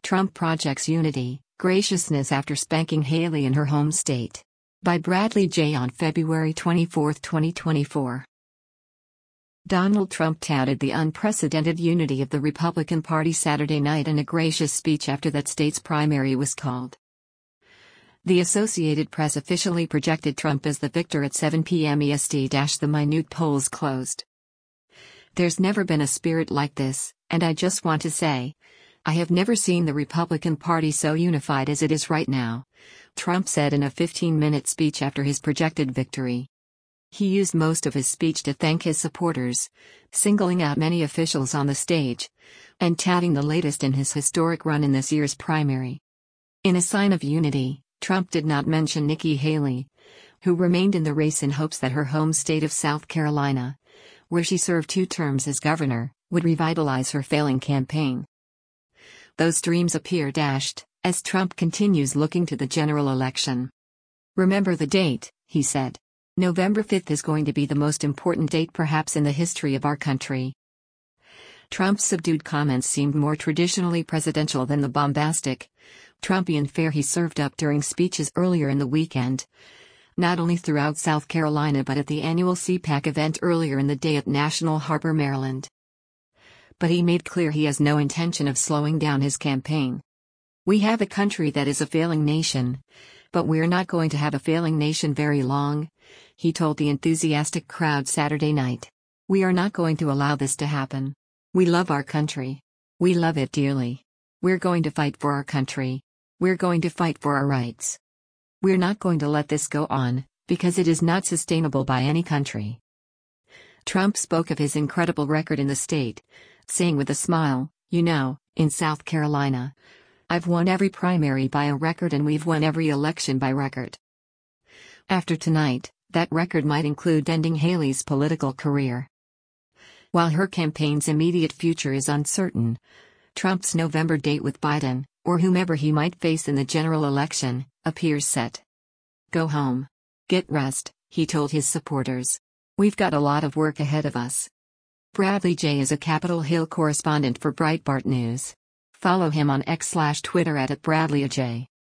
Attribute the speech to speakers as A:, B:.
A: Trump projects unity, graciousness after spanking Haley in her home state. By Bradley J. on February 24, 2024. Donald Trump touted the unprecedented unity of the Republican Party Saturday night in a gracious speech after that state's primary was called. The Associated Press officially projected Trump as the victor at 7 p.m. EST. The minute polls closed. "There's never been a spirit like this, and I just want to say, I have never seen the Republican Party so unified as it is right now," Trump said in a 15-minute speech after his projected victory. He used most of his speech to thank his supporters, singling out many officials on the stage, and touting the latest in his historic run in this year's primary. In a sign of unity, Trump did not mention Nikki Haley, who remained in the race in hopes that her home state of South Carolina, where she served 2 terms as governor, would revitalize her failing campaign. Those dreams appear dashed, as Trump continues looking to the general election. "Remember the date," he said. "November 5th is going to be the most important date perhaps in the history of our country." Trump's subdued comments seemed more traditionally presidential than the bombastic, Trumpian fare he served up during speeches earlier in the weekend, not only throughout South Carolina but at the annual CPAC event earlier in the day at National Harbor, Maryland. But he made clear he has no intention of slowing down his campaign. "We have a country that is a failing nation, but we're not going to have a failing nation very long," he told the enthusiastic crowd Saturday night. "We are not going to allow this to happen. We love our country. We love it dearly. We're going to fight for our country. We're going to fight for our rights. We're not going to let this go on, because it is not sustainable by any country." Trump spoke of his incredible record in the state, saying with a smile, "You know, in South Carolina, I've won every primary by a record and we've won every election by record." After tonight, that record might include ending Haley's political career. While her campaign's immediate future is uncertain, Trump's November date with Biden, or whomever he might face in the general election, appears set. "Go home. Get rest," he told his supporters. "We've got a lot of work ahead of us." Bradley J. is a Capitol Hill correspondent for Breitbart News. Follow him on X/Twitter @BradleyJ.